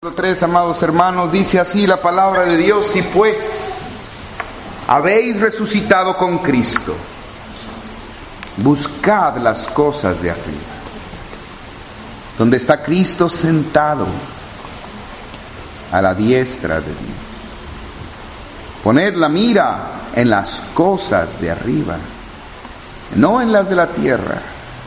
3, amados hermanos, dice así la palabra de Dios: si pues habéis resucitado con Cristo, buscad las cosas de arriba, donde está Cristo sentado a la diestra de Dios. Poned la mira en las cosas de arriba, no en las de la tierra,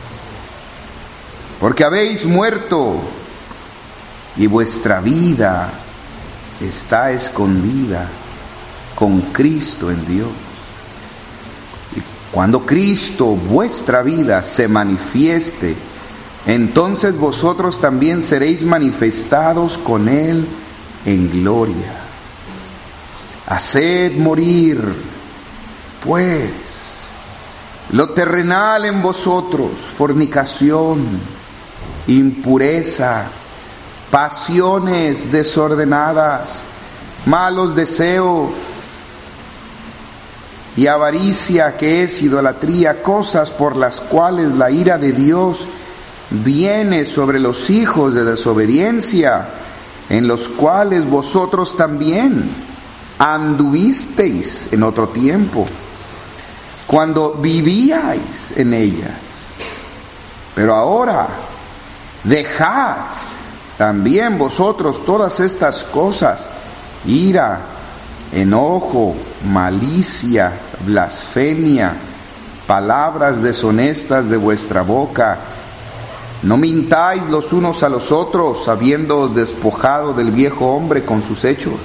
porque habéis muerto y vuestra vida está escondida con Cristo en Dios. Y cuando Cristo, vuestra vida, se manifieste, entonces vosotros también seréis manifestados con Él en gloria. Haced morir, pues, lo terrenal en vosotros: fornicación, impureza, pasiones desordenadas, malos deseos y avaricia, que es idolatría, cosas por las cuales la ira de Dios viene sobre los hijos de desobediencia, en los cuales vosotros también anduvisteis en otro tiempo, cuando vivíais en ellas. Pero ahora dejad también vosotros todas estas cosas: ira, enojo, malicia, blasfemia, palabras deshonestas de vuestra boca. No mintáis los unos a los otros, habiéndoos despojado del viejo hombre con sus hechos,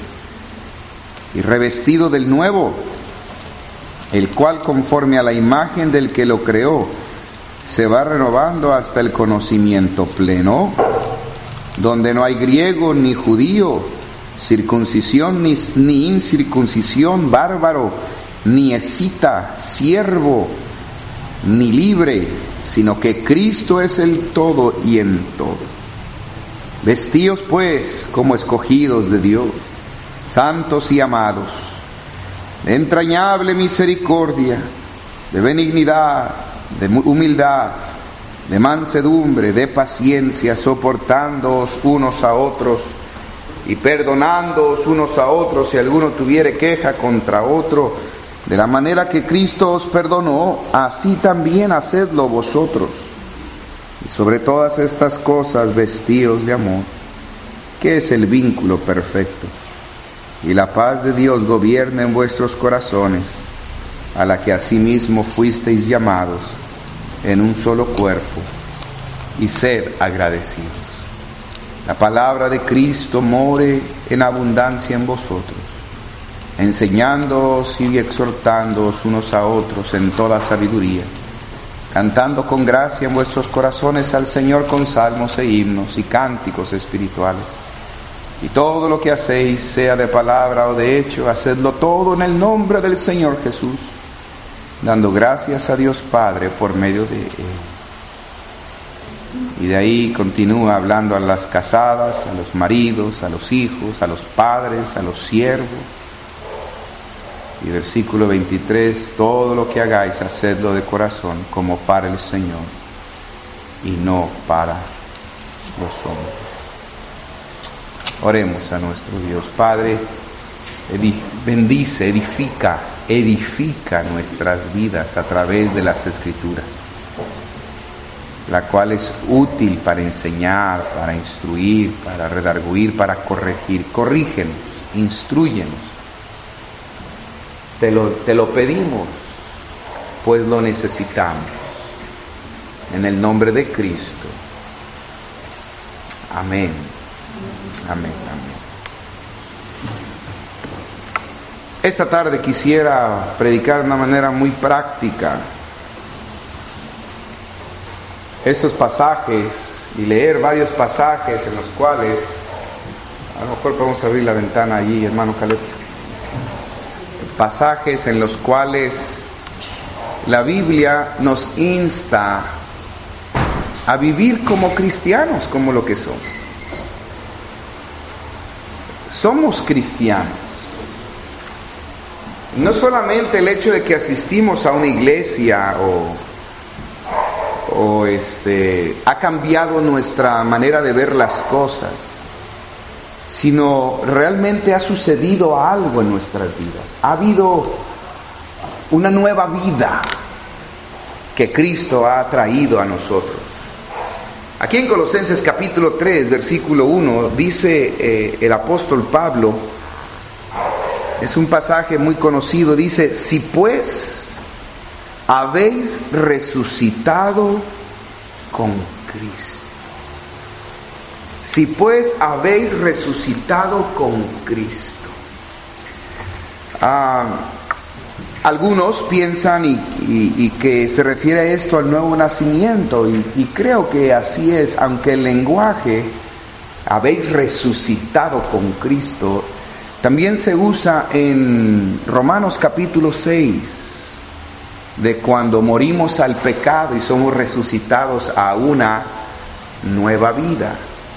y revestido del nuevo, el cual, conforme a la imagen del que lo creó, se va renovando hasta el conocimiento pleno, donde no hay griego ni judío, circuncisión ni incircuncisión, bárbaro ni escita, siervo ni libre, sino que Cristo es el todo y en todo. Vestíos pues como escogidos de Dios, santos y amados, de entrañable misericordia, de benignidad, de humildad, de mansedumbre, de paciencia, soportándoos unos a otros y perdonándoos unos a otros si alguno tuviere queja contra otro. De la manera que Cristo os perdonó, así también hacedlo vosotros. Y sobre todas estas cosas vestíos de amor, que es el vínculo perfecto. Y la paz de Dios gobierne en vuestros corazones, a la que asimismo fuisteis llamados en un solo cuerpo, y sed agradecidos. La palabra de Cristo more en abundancia en vosotros, enseñándoos y exhortándoos unos a otros en toda sabiduría, cantando con gracia en vuestros corazones al Señor con salmos e himnos y cánticos espirituales. Y todo lo que hacéis, sea de palabra o de hecho, hacedlo todo en el nombre del Señor Jesús, dando gracias a Dios Padre por medio de Él. Y de ahí continúa hablando a las casadas, a los maridos, a los hijos, a los padres, a los siervos. Y versículo 23: todo lo que hagáis, hacedlo de corazón, como para el Señor y no para los hombres. Oremos a nuestro Dios. Padre, bendice, edifica nuestras vidas a través de las Escrituras, la cual es útil para enseñar, para instruir, para redarguir, para corregir. Corrígenos, instrúyenos. Te lo pedimos, pues lo necesitamos. En el nombre de Cristo. Amén. Amén, amén. Esta tarde quisiera predicar de una manera muy práctica estos pasajes y leer varios pasajes en los cuales, a lo mejor podemos abrir la ventana allí, hermano Caleb, pasajes en los cuales la Biblia nos insta a vivir como cristianos, como lo que somos. Somos cristianos. No solamente el hecho de que asistimos a una iglesia ha cambiado nuestra manera de ver las cosas, sino realmente ha sucedido algo en nuestras vidas. Ha habido una nueva vida que Cristo ha traído a nosotros. Aquí en Colosenses capítulo 3, versículo 1, dice el apóstol Pablo, es un pasaje muy conocido, dice: si pues habéis resucitado con Cristo. Si pues habéis resucitado con Cristo. Algunos piensan y que se refiere a esto al nuevo nacimiento, y creo que así es, aunque el lenguaje habéis resucitado con Cristo también se usa en Romanos capítulo 6, de cuando morimos al pecado y somos resucitados a una nueva vida.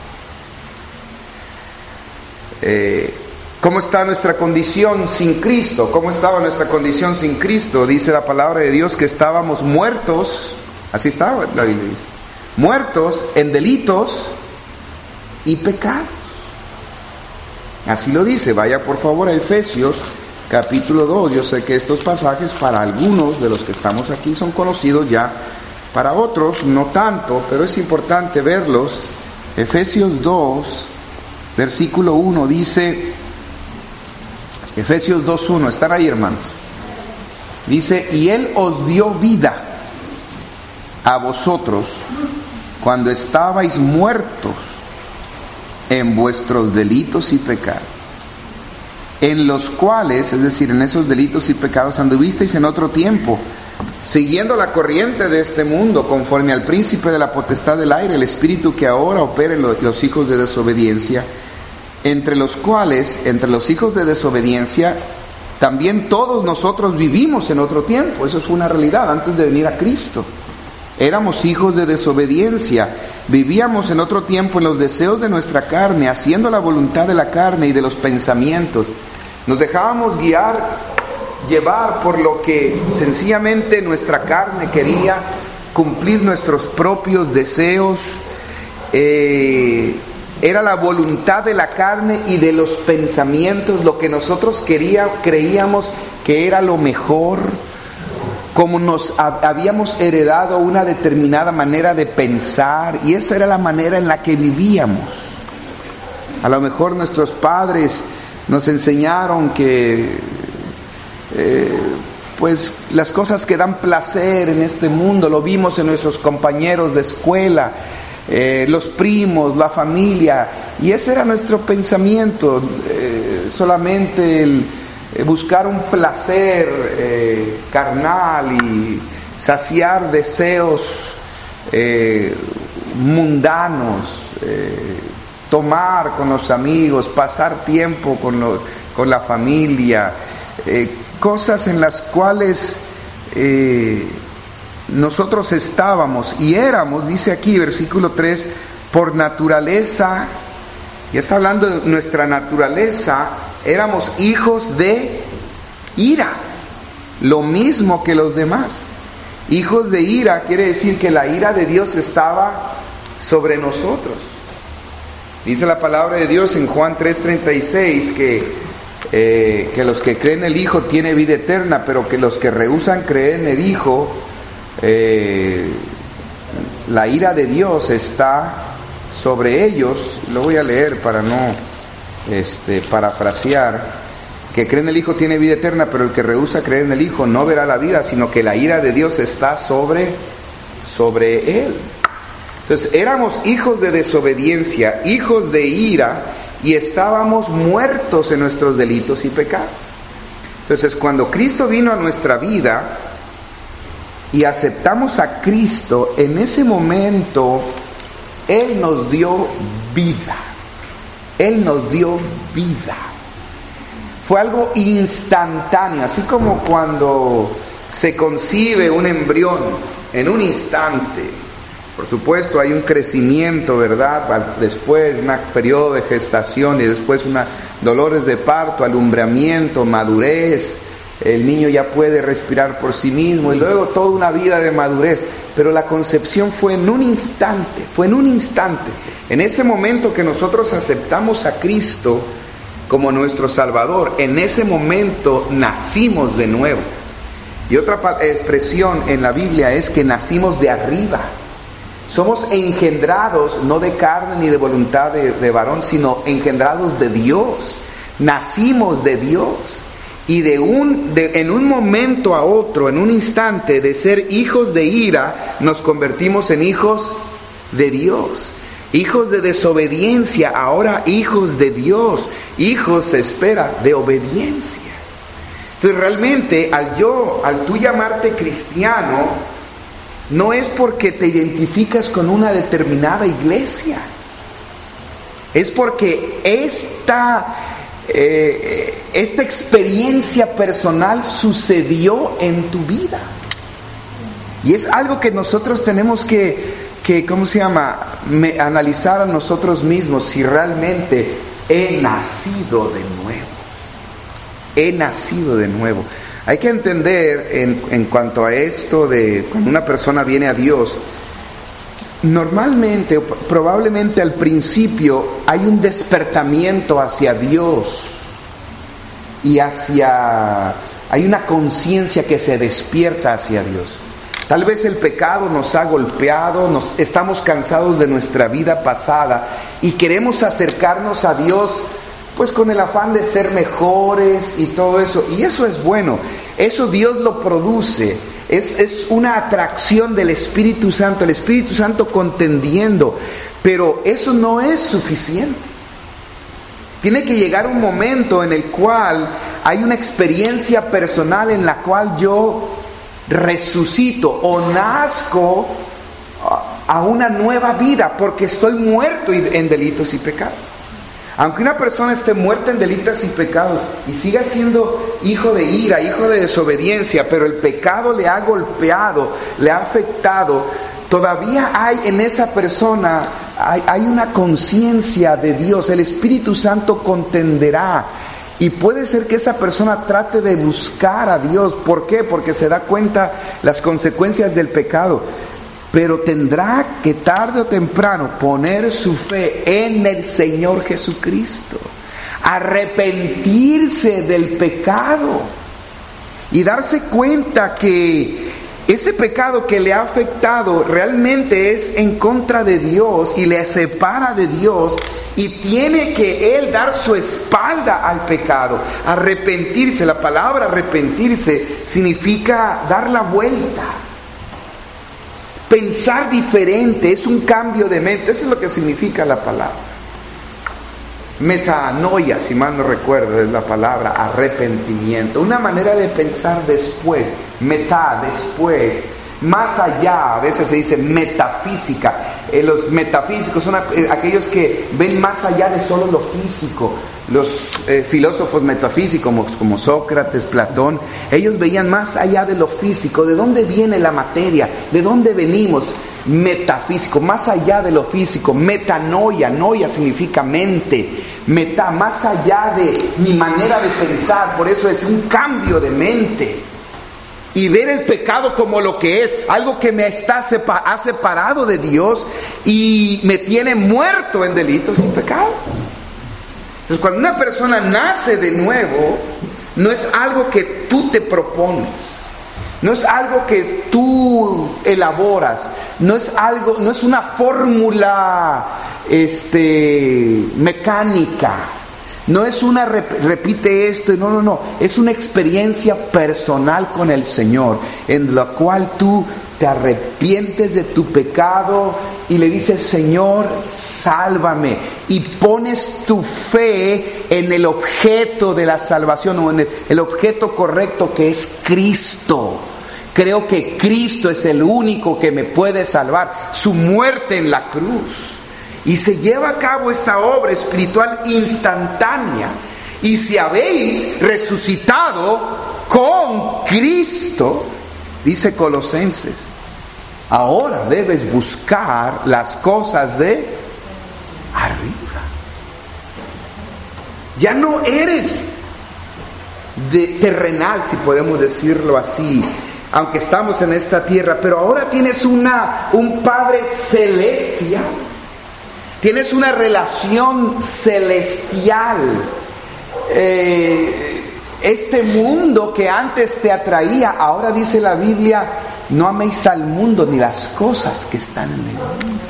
¿Cómo está nuestra condición sin Cristo? ¿Cómo estaba nuestra condición sin Cristo? Dice la palabra de Dios que estábamos muertos, así estaba la Biblia dice, muertos en delitos y pecados. Así lo dice. Vaya por favor a Efesios capítulo 2. Yo sé que estos pasajes para algunos de los que estamos aquí son conocidos ya, para otros no tanto, pero es importante verlos. Efesios 2, versículo 1 dice, Efesios 2:1, ¿están ahí, hermanos? Dice: y Él os dio vida a vosotros cuando estabais muertos en vuestros delitos y pecados, en los cuales, es decir, en esos delitos y pecados anduvisteis en otro tiempo, siguiendo la corriente de este mundo, conforme al príncipe de la potestad del aire, el espíritu que ahora opera en los hijos de desobediencia, entre los cuales, entre los hijos de desobediencia, también todos nosotros vivimos en otro tiempo. Eso es una realidad antes de venir a Cristo. Éramos hijos de desobediencia, vivíamos en otro tiempo en los deseos de nuestra carne, haciendo la voluntad de la carne y de los pensamientos. Nos dejábamos llevar por lo que sencillamente nuestra carne quería, cumplir nuestros propios deseos. Era la voluntad de la carne y de los pensamientos, lo que nosotros creíamos que era lo mejor, como nos habíamos heredado una determinada manera de pensar, y esa era la manera en la que vivíamos. A lo mejor nuestros padres nos enseñaron que pues las cosas que dan placer en este mundo, lo vimos en nuestros compañeros de escuela, los primos, la familia, y ese era nuestro pensamiento, solamente el buscar un placer carnal y saciar deseos mundanos, tomar con los amigos, pasar tiempo con la familia, cosas en las cuales nosotros estábamos y éramos, dice aquí versículo 3, por naturaleza, ya está hablando de nuestra naturaleza, éramos hijos de ira, lo mismo que los demás. Hijos de ira quiere decir que la ira de Dios estaba sobre nosotros. Dice la palabra de Dios en Juan 3:36 que los que creen en el Hijo tienen vida eterna, pero que los que rehúsan creer en el Hijo, la ira de Dios está sobre ellos. Lo voy a leer para no parafrasear. Que cree en el Hijo tiene vida eterna, pero el que rehúsa creer en el Hijo no verá la vida, sino que la ira de Dios está sobre él. Entonces éramos hijos de desobediencia, hijos de ira, y estábamos muertos en nuestros delitos y pecados. Entonces cuando Cristo vino a nuestra vida y aceptamos a Cristo, en ese momento Él nos dio vida. Él nos dio vida. Fue algo instantáneo, así como cuando se concibe un embrión en un instante. Por supuesto hay un crecimiento, ¿verdad? Después un periodo de gestación y después dolores de parto, alumbramiento, madurez. El niño ya puede respirar por sí mismo y luego toda una vida de madurez. Pero la concepción fue en un instante, En ese momento que nosotros aceptamos a Cristo como nuestro Salvador, en ese momento nacimos de nuevo. Y otra expresión en la Biblia es que nacimos de arriba. Somos engendrados no de carne ni de voluntad de varón, sino engendrados de Dios. Nacimos de Dios. Y en un momento a otro, en un instante, de ser hijos de ira, nos convertimos en hijos de Dios. Hijos de desobediencia, ahora hijos de Dios. Hijos se espera de obediencia. Entonces realmente al tú llamarte cristiano, no es porque te identificas con una determinada iglesia. Es porque esta experiencia personal sucedió en tu vida. Y es algo que nosotros tenemos que analizar a nosotros mismos, si realmente he nacido de nuevo. He nacido de nuevo. Hay que entender en cuanto a esto de cuando una persona viene a Dios, normalmente, probablemente al principio, hay un despertamiento hacia Dios y hay una conciencia que se despierta hacia Dios. Tal vez el pecado nos ha golpeado, estamos cansados de nuestra vida pasada y queremos acercarnos a Dios pues con el afán de ser mejores y todo eso. Y eso es bueno, eso Dios lo produce. Es una atracción del Espíritu Santo, el Espíritu Santo contendiendo, pero eso no es suficiente. Tiene que llegar un momento en el cual hay una experiencia personal en la cual yo resucito o nazco a una nueva vida, porque estoy muerto en delitos y pecados. Aunque una persona esté muerta en delitos y pecados y siga siendo hijo de ira, hijo de desobediencia, pero el pecado le ha golpeado, le ha afectado, todavía hay en esa persona, hay una conciencia de Dios. El Espíritu Santo contenderá. Y puede ser que esa persona trate de buscar a Dios. ¿Por qué? Porque se da cuenta las consecuencias del pecado. Pero tendrá que tarde o temprano poner su fe en el Señor Jesucristo. Arrepentirse del pecado. Y darse cuenta que ese pecado que le ha afectado realmente es en contra de Dios y le separa de Dios. Y tiene que él dar su espalda al pecado. Arrepentirse, la palabra arrepentirse significa dar la vuelta. Pensar diferente, es un cambio de mente. Eso es lo que significa la palabra. Metanoia, si mal no recuerdo, es la palabra arrepentimiento. Una manera de pensar después. Después. Más allá, a veces se dice metafísica. Los metafísicos son aquellos que ven más allá de solo lo físico. Los filósofos metafísicos como Sócrates, Platón, ellos veían más allá de lo físico. ¿De dónde viene la materia? ¿De dónde venimos? Metafísico, más allá de lo físico. Metanoia, noia significa mente. Más allá de mi manera de pensar. Por eso es un cambio de mente. Y ver el pecado como lo que es, algo que me ha separado de Dios y me tiene muerto en delitos y pecados. Entonces, cuando una persona nace de nuevo, no es algo que tú te propones, no es algo que tú elaboras, no es una fórmula mecánica. No es una repite esto, no, es una experiencia personal con el Señor, en la cual tú te arrepientes de tu pecado y le dices: Señor, sálvame, y pones tu fe en el objeto de la salvación, o en el objeto correcto, que es Cristo. Creo que Cristo es el único que me puede salvar, su muerte en la cruz. Y se lleva a cabo esta obra espiritual instantánea. Y si habéis resucitado con Cristo, dice Colosenses, ahora debes buscar las cosas de arriba. Ya no eres terrenal, si podemos decirlo así, aunque estamos en esta tierra, pero ahora tienes un Padre celestial Tienes una relación celestial. Este mundo que antes te atraía, ahora dice la Biblia, no améis al mundo ni las cosas que están en el mundo.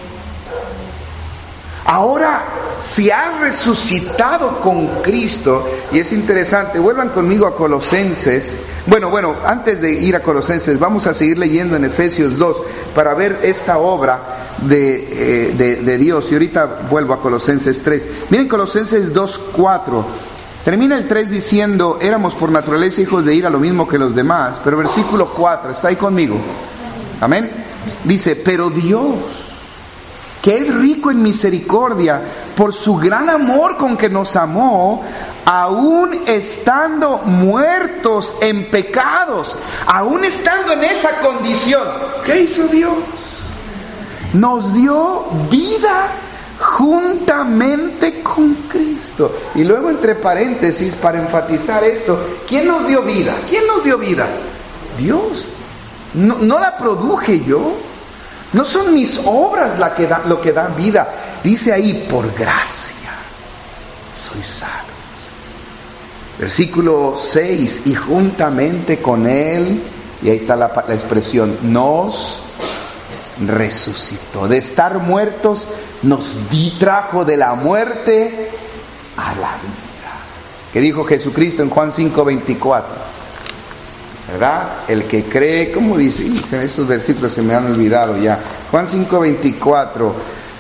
Ahora, si has resucitado con Cristo, y es interesante, vuelvan conmigo a Colosenses. Bueno, antes de ir a Colosenses, vamos a seguir leyendo en Efesios 2 para ver esta obra de Dios. Y ahorita vuelvo a Colosenses 3. Miren Colosenses 2:4. Termina el 3 diciendo, éramos por naturaleza hijos de ira, lo mismo que los demás. Pero versículo 4, ¿está ahí conmigo? Amén. Dice, pero Dios, que es rico en misericordia, por su gran amor con que nos amó, aún estando muertos en pecados, aún estando en esa condición, ¿qué hizo Dios? Nos dio vida juntamente con Cristo. Y luego entre paréntesis, para enfatizar esto, ¿quién nos dio vida? ¿Quién nos dio vida? Dios. No la produje yo. No son mis obras lo que dan vida. Dice ahí, por gracia soy salvo. Versículo 6, y juntamente con Él, y ahí está la expresión, nos resucitó. De estar muertos, nos trajo de la muerte a la vida. ¿Qué dijo Jesucristo en Juan 5:24? ¿Verdad? El que cree, ¿cómo dice? Esos versículos se me han olvidado ya. Juan 5:24.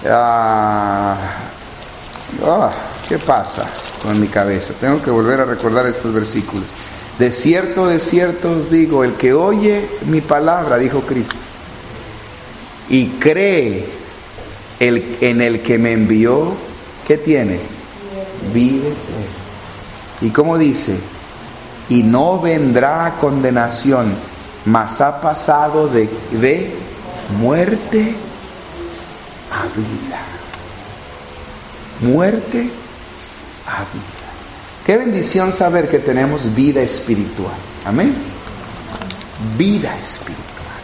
¿Qué pasa con mi cabeza? Tengo que volver a recordar estos versículos. De cierto os digo, el que oye mi palabra, dijo Cristo, y cree en el que me envió, ¿qué tiene? Vida eterna. ¿Y cómo dice? Y no vendrá a condenación, mas ha pasado de muerte a vida. Muerte a vida. Qué bendición saber que tenemos vida espiritual. Amén. Vida espiritual.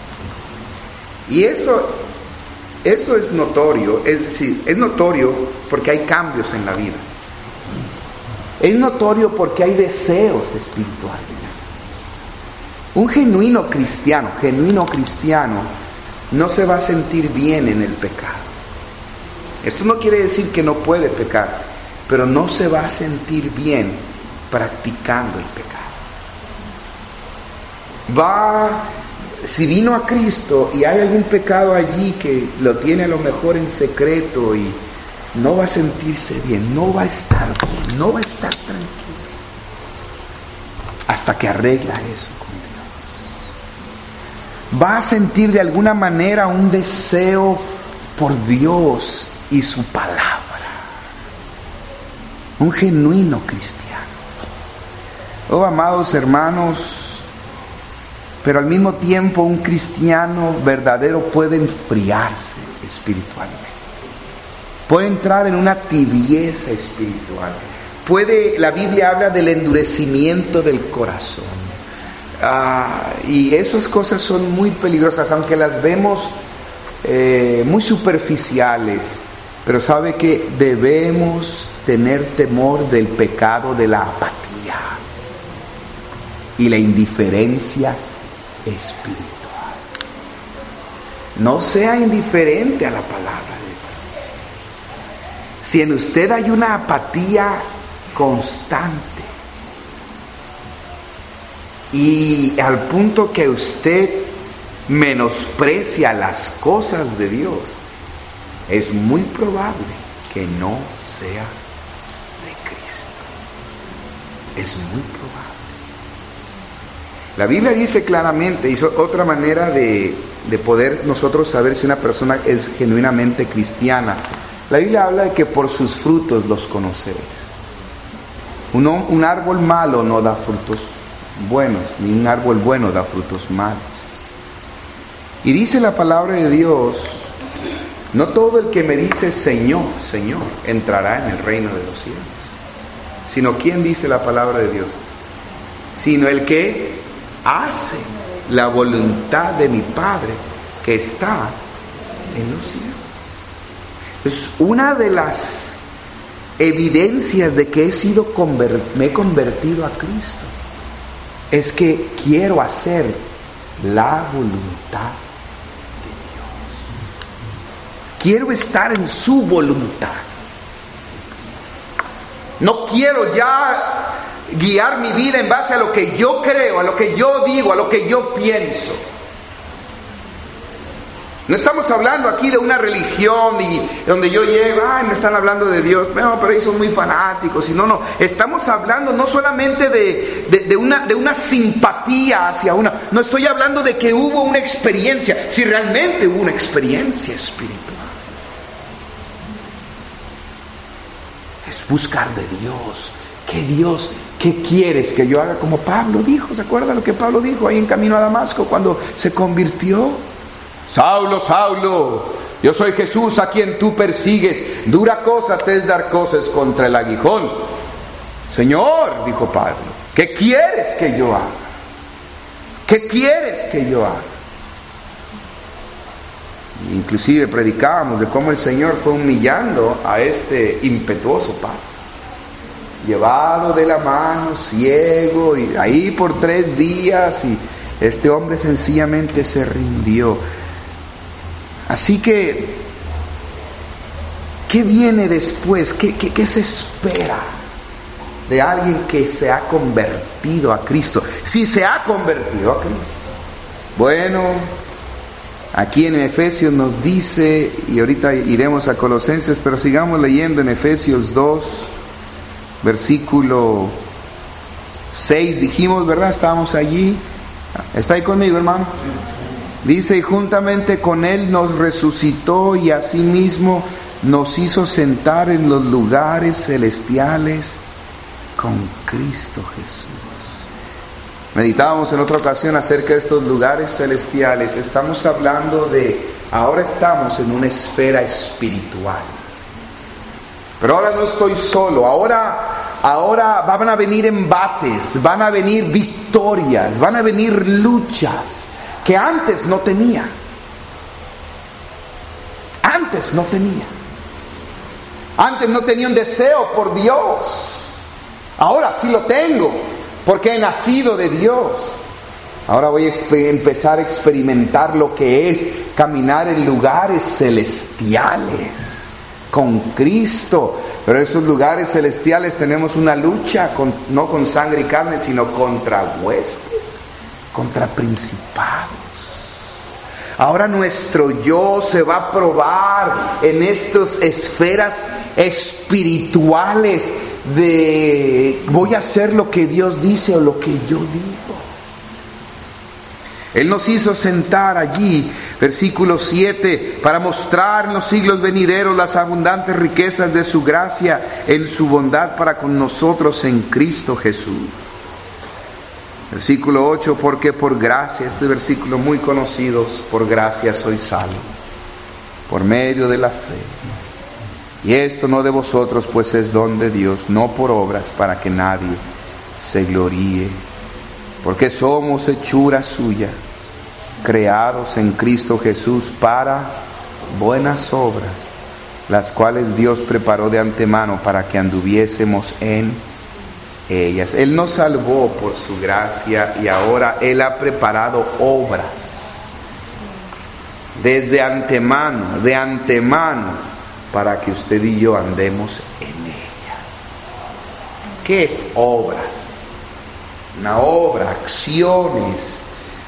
Y eso es notorio. Es decir, es notorio porque hay cambios en la vida. Es notorio porque hay deseos espirituales. Un genuino cristiano no se va a sentir bien en el pecado. Esto no quiere decir que no puede pecar, pero no se va a sentir bien practicando el pecado. Si vino a Cristo y hay algún pecado allí que lo tiene a lo mejor en secreto, y no va a sentirse bien, no va a estar bien, no va a estar tranquilo hasta que arregla eso con Dios. Va a sentir de alguna manera un deseo por Dios y su palabra. Un genuino cristiano. Oh, amados hermanos, pero al mismo tiempo un cristiano verdadero puede enfriarse espiritualmente. Puede entrar en una tibieza espiritual. La Biblia habla del endurecimiento del corazón. Y esas cosas son muy peligrosas, aunque las vemos muy superficiales. Pero sabe que debemos tener temor del pecado de la apatía y la indiferencia espiritual. No sea indiferente a la palabra. Si en usted hay una apatía constante y al punto que usted menosprecia las cosas de Dios, es muy probable que no sea de Cristo. Es muy probable. La Biblia dice claramente, y es otra manera de poder nosotros saber si una persona es genuinamente cristiana. La Biblia habla de que por sus frutos los conoceréis. Un árbol malo no da frutos buenos, ni un árbol bueno da frutos malos. Y dice la palabra de Dios, no todo el que me dice Señor, Señor, entrará en el reino de los cielos. Sino, ¿quién dice la palabra de Dios? Sino el que hace la voluntad de mi Padre que está en los cielos. Es una de las evidencias de que me he convertido a Cristo. Es que quiero hacer la voluntad de Dios. Quiero estar en su voluntad. No quiero ya guiar mi vida en base a lo que yo creo, a lo que yo digo, a lo que yo pienso. No estamos hablando aquí de una religión y donde yo llego, me están hablando de Dios, no, pero ellos son muy fanáticos. Y no, estamos hablando no solamente de una simpatía hacia una, no estoy hablando de que hubo una experiencia, si realmente hubo una experiencia espiritual. Es buscar de Dios. Dios, ¿qué quieres que yo haga? Como Pablo dijo, ¿se acuerda lo que Pablo dijo ahí en camino a Damasco cuando se convirtió? Saulo, Saulo, yo soy Jesús a quien tú persigues. Dura cosa te es dar cosas contra el aguijón. Señor, dijo Pablo, ¿qué quieres que yo haga? ¿Qué quieres que yo haga? Inclusive predicábamos de cómo el Señor fue humillando a este impetuoso Pablo, llevado de la mano, ciego, y ahí por 3 días, y este hombre sencillamente se rindió. Así que, ¿qué viene después? ¿Qué se espera de alguien que se ha convertido a Cristo? Si se ha convertido a Cristo. Bueno, aquí en Efesios nos dice, y ahorita iremos a Colosenses, pero sigamos leyendo en Efesios 2, versículo 6, dijimos, ¿verdad? Estábamos allí. ¿Está ahí conmigo, hermano? Dice, y juntamente con Él nos resucitó y asimismo nos hizo sentar en los lugares celestiales con Cristo Jesús. Meditábamos en otra ocasión acerca de estos lugares celestiales. Estamos hablando ahora estamos en una esfera espiritual. Pero ahora no estoy solo, ahora van a venir embates, van a venir victorias, van a venir luchas que antes no tenía. Antes no tenía un deseo por Dios. Ahora sí lo tengo, porque he nacido de Dios. Ahora voy a empezar a experimentar lo que es caminar en lugares celestiales con Cristo. Pero en esos lugares celestiales tenemos una lucha, no con sangre y carne, sino contra huestes, contra principados. Ahora nuestro yo se va a probar en estas esferas espirituales de voy a hacer lo que Dios dice o lo que yo digo. Él nos hizo sentar allí, versículo 7, para mostrar en los siglos venideros las abundantes riquezas de su gracia en su bondad para con nosotros en Cristo Jesús. Versículo 8, porque por gracia, este versículo muy conocido, por gracia soy salvo, por medio de la fe. Y esto no de vosotros, pues es don de Dios, no por obras, para que nadie se gloríe. Porque somos hechura suya, creados en Cristo Jesús para buenas obras, las cuales Dios preparó de antemano para que anduviésemos en ellas. Él nos salvó por su gracia y ahora Él ha preparado obras desde antemano, de antemano, para que usted y yo andemos en ellas. ¿Qué es obras? Una obra, acciones,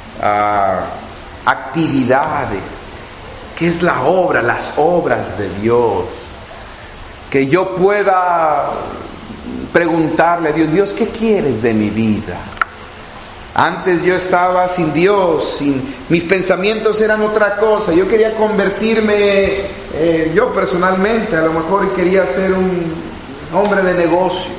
actividades. ¿Qué es la obra? Las obras de Dios. Que yo pueda preguntarle a Dios, Dios, ¿qué quieres de mi vida? Antes yo estaba sin Dios, mis pensamientos eran otra cosa. Yo quería convertirme, yo personalmente, a lo mejor quería ser un hombre de negocios.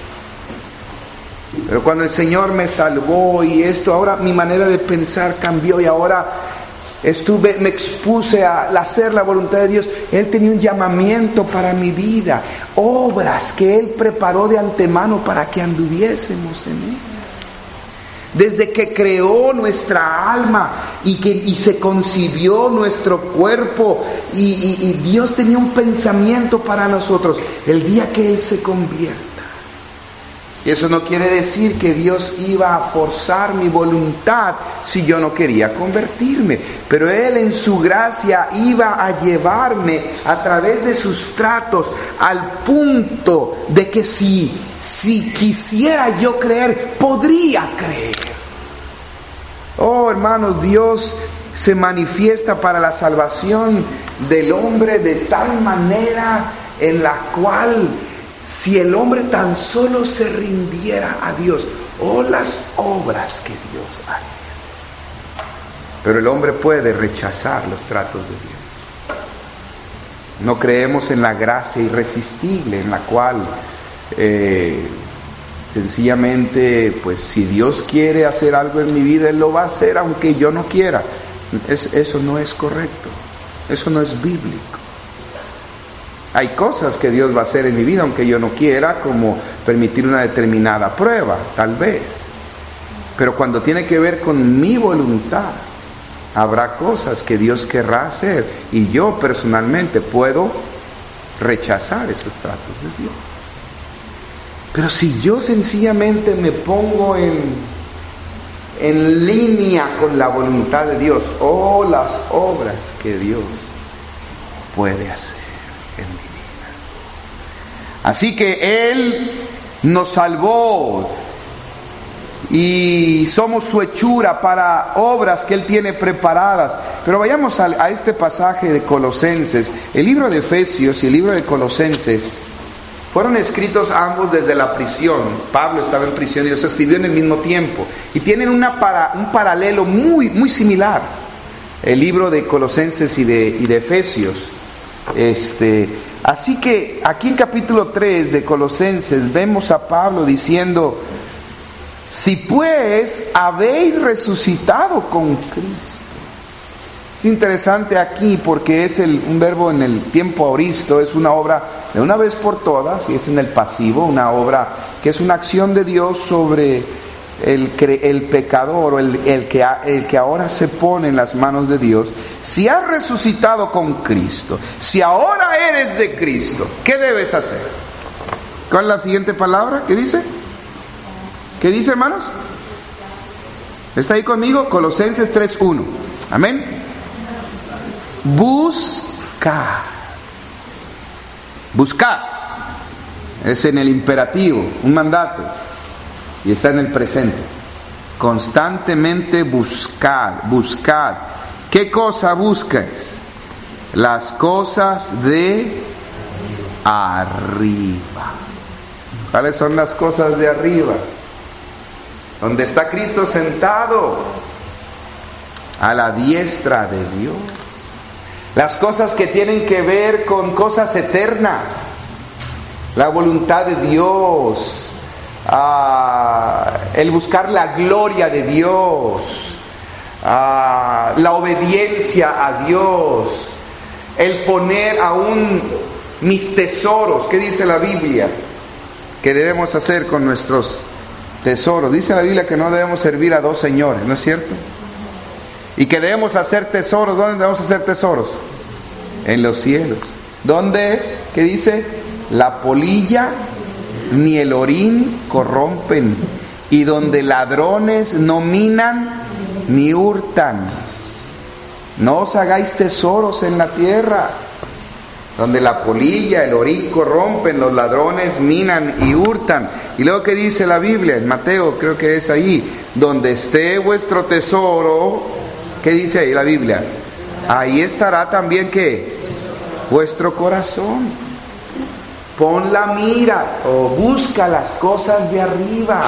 Pero cuando el Señor me salvó y ahora mi manera de pensar cambió y ahora me expuse a hacer la voluntad de Dios. Él tenía un llamamiento para mi vida, obras que Él preparó de antemano para que anduviésemos en ellas. desde que creó nuestra alma y se concibió nuestro cuerpo, y Dios tenía un pensamiento para nosotros el día que Él se convierta. Y eso no quiere decir que Dios iba a forzar mi voluntad si yo no quería convertirme, pero Él en su gracia iba a llevarme a través de sus tratos al punto de que si quisiera yo creer, podría creer. Oh, hermanos, Dios se manifiesta para la salvación del hombre de tal manera en la cual, si el hombre tan solo se rindiera a Dios, las obras que Dios haría. Pero el hombre puede rechazar los tratos de Dios. No creemos en la gracia irresistible, en la cual sencillamente, pues si Dios quiere hacer algo en mi vida, Él lo va a hacer aunque yo no quiera. Eso no es correcto, eso no es bíblico. Hay cosas que Dios va a hacer en mi vida aunque yo no quiera, como permitir una determinada prueba, tal vez. Pero cuando tiene que ver con mi voluntad, habrá cosas que Dios querrá hacer y yo personalmente puedo rechazar esos tratos de Dios. Pero si yo sencillamente me pongo en línea con la voluntad de Dios, las obras que Dios puede hacer en mi vida. Así que Él nos salvó y somos su hechura para obras que Él tiene preparadas. Pero vayamos a este pasaje de Colosenses. El libro de Efesios y el libro de Colosenses fueron escritos ambos desde la prisión. Pablo estaba en prisión y los escribió en el mismo tiempo. Y tienen un paralelo muy, muy similar. El libro de Colosenses y de Efesios. Así que aquí en capítulo 3 de Colosenses vemos a Pablo diciendo: si pues habéis resucitado con Cristo. Es interesante aquí porque es un verbo en el tiempo aoristo, es una obra de una vez por todas, y es en el pasivo, una obra que es una acción de Dios sobre el pecador, o el que ahora se pone en las manos de Dios. Si has resucitado con Cristo, si ahora eres de Cristo, ¿qué debes hacer? ¿Cuál es la siguiente palabra? ¿Qué dice? ¿Qué dice, hermanos? ¿Está ahí conmigo? Colosenses 3:1. Amén. Buscar. Es en el imperativo, un mandato, y está en el presente. Constantemente buscad. ¿Qué cosa buscas? Las cosas de arriba. ¿Cuáles son las cosas de arriba? Donde está Cristo sentado a la diestra de Dios. Las cosas que tienen que ver con cosas eternas, la voluntad de Dios, el buscar la gloria de Dios, la obediencia a Dios, el poner aún mis tesoros. ¿Qué dice la Biblia que debemos hacer con nuestros tesoros? Dice la Biblia que no debemos servir a dos señores, ¿no es cierto? Y que debemos hacer tesoros. ¿Dónde debemos hacer tesoros? En los cielos. ¿Dónde? ¿Qué dice? La polilla ni el orín corrompen, y donde ladrones no minan ni hurtan. No os hagáis tesoros en la tierra, donde la polilla, el orín corrompen, los ladrones minan y hurtan. Y luego, ¿qué dice la Biblia? En Mateo, creo que es ahí: donde esté vuestro tesoro. ¿Qué dice ahí la Biblia? Ahí estará también, ¿qué? Vuestro corazón. Pon la mira o busca las cosas de arriba.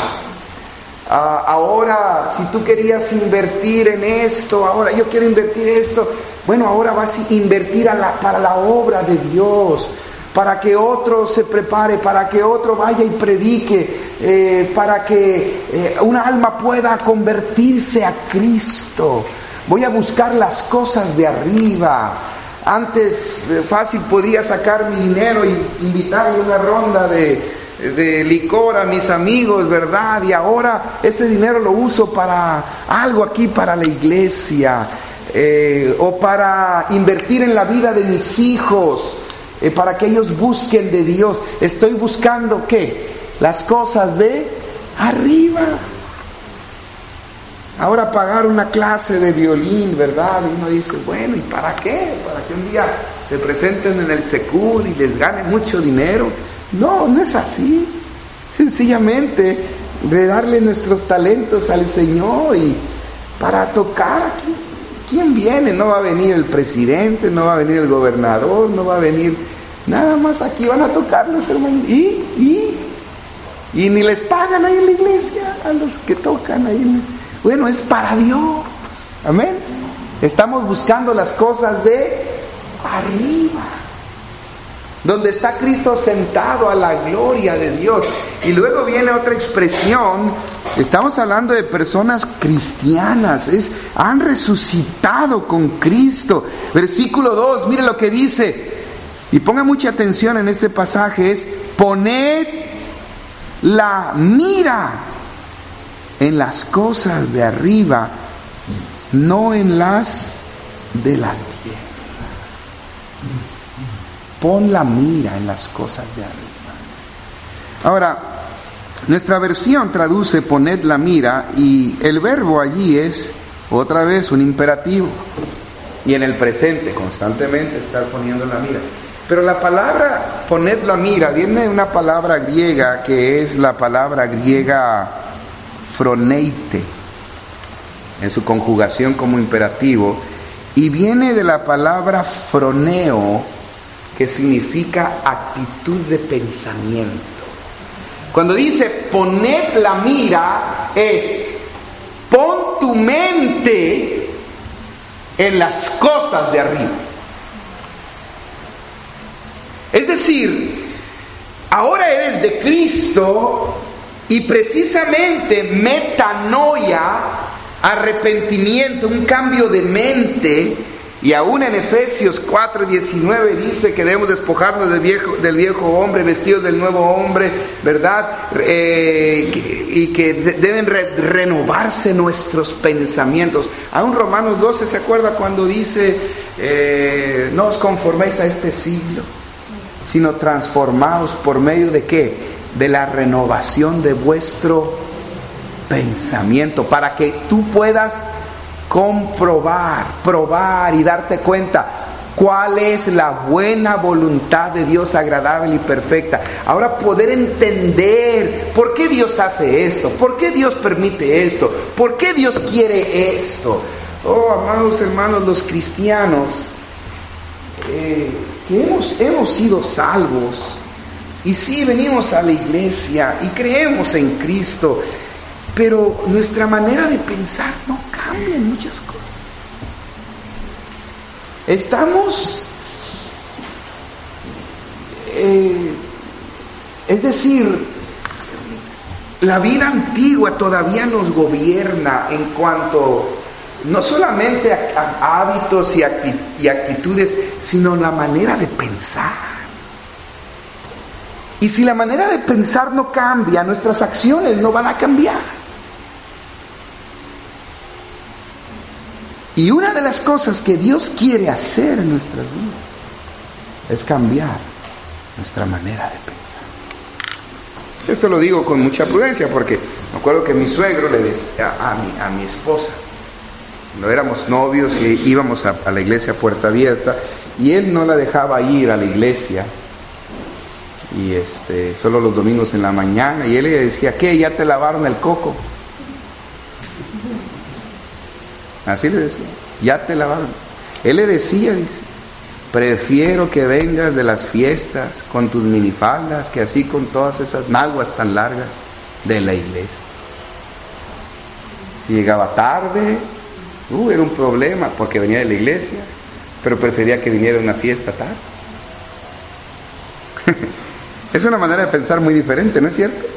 Ahora, si tú querías invertir en esto, ahora yo quiero invertir esto. Bueno, ahora vas a invertir para la obra de Dios, para que otro se prepare, para que otro vaya y predique, para que una alma pueda convertirse a Cristo. Voy a buscar las cosas de arriba. Antes fácil podía sacar mi dinero y invitarle una ronda de de licor a mis amigos, ¿verdad? Y ahora ese dinero lo uso para algo aquí, para la iglesia, o para invertir en la vida de mis hijos, para que ellos busquen de Dios. Estoy buscando, ¿qué? Las cosas de arriba. Ahora pagar una clase de violín, ¿verdad? Y uno dice, bueno, ¿y para qué? ¿Para que un día se presenten en el Secur y les ganen mucho dinero? No, no es así. Sencillamente de darle nuestros talentos al Señor y para tocar aquí. ¿Quién viene? No va a venir el presidente, no va a venir el gobernador, no va a venir nada más. Aquí van a tocar los hermanos. Y ni les pagan ahí en la iglesia a los que tocan ahí. Bueno, es para Dios. Amén. Estamos buscando las cosas de arriba, donde está Cristo sentado a la gloria de Dios. Y luego viene otra expresión. Estamos hablando de personas cristianas. Han resucitado con Cristo. Versículo 2, mire lo que dice. Y ponga mucha atención en este pasaje. Es: poned la mira en las cosas de arriba, no en las de la tierra. Pon la mira en las cosas de arriba. Ahora, nuestra versión traduce poned la mira, y el verbo allí es otra vez un imperativo, y en el presente constantemente estar poniendo la mira. Pero la palabra poned la mira viene de una palabra griega que es la palabra griega froneite, en su conjugación como imperativo, y viene de la palabra froneo, que significa actitud de pensamiento. Cuando dice poned la mira, es pon tu mente en las cosas de arriba. Es decir, ahora eres de Cristo, y precisamente metanoia, arrepentimiento, un cambio de mente. Y aún en Efesios 4:19 dice que debemos despojarnos del viejo hombre, vestidos del nuevo hombre, ¿verdad? Y que deben renovarse nuestros pensamientos. Aún Romanos 12, ¿se acuerda cuando dice no os conforméis a este siglo, sino transformaos por medio de qué? De la renovación de vuestro pensamiento, para que tú puedas probar y darte cuenta cuál es la buena voluntad de Dios, agradable y perfecta. Ahora poder entender por qué Dios hace esto, por qué Dios permite esto, por qué Dios quiere esto. Oh, amados hermanos, los cristianos que hemos sido salvos, y sí venimos a la iglesia y creemos en Cristo, pero nuestra manera de pensar no cambia en muchas cosas. Estamos, es decir, la vida antigua todavía nos gobierna en cuanto no solamente a hábitos y actitudes, sino la manera de pensar. Y si la manera de pensar no cambia, nuestras acciones no van a cambiar. Y una de las cosas que Dios quiere hacer en nuestras vidas es cambiar nuestra manera de pensar. Esto lo digo con mucha prudencia porque me acuerdo que mi suegro le decía a mi esposa, cuando éramos novios y íbamos a la iglesia Puerta Abierta, y él no la dejaba ir a la iglesia, y solo los domingos en la mañana, y él le decía, ¿qué? ¿Ya te lavaron el coco? Así le decía, ya te lavaron. Él le decía, dice, prefiero que vengas de las fiestas con tus minifaldas que así con todas esas naguas tan largas de la iglesia. Si llegaba tarde, era un problema porque venía de la iglesia, pero prefería que viniera a una fiesta tarde. Es una manera de pensar muy diferente, ¿no es cierto?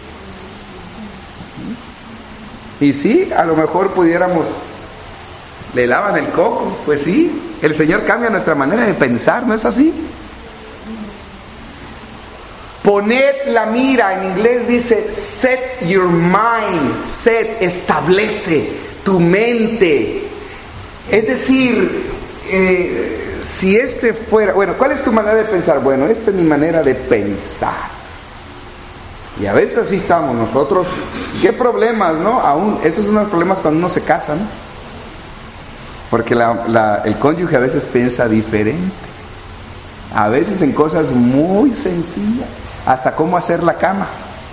Y sí, a lo mejor pudiéramos, le lavan el coco, pues sí, el Señor cambia nuestra manera de pensar, ¿no es así? Poned la mira, en inglés dice set your mind, establece tu mente. Es decir, si este fuera, bueno, ¿cuál es tu manera de pensar? Bueno, esta es mi manera de pensar. Y a veces así estamos nosotros. ¿Qué problemas, no? Aún, esos son los problemas cuando uno se casa, ¿no? Porque el cónyuge a veces piensa diferente. A veces en cosas muy sencillas, hasta cómo hacer la cama.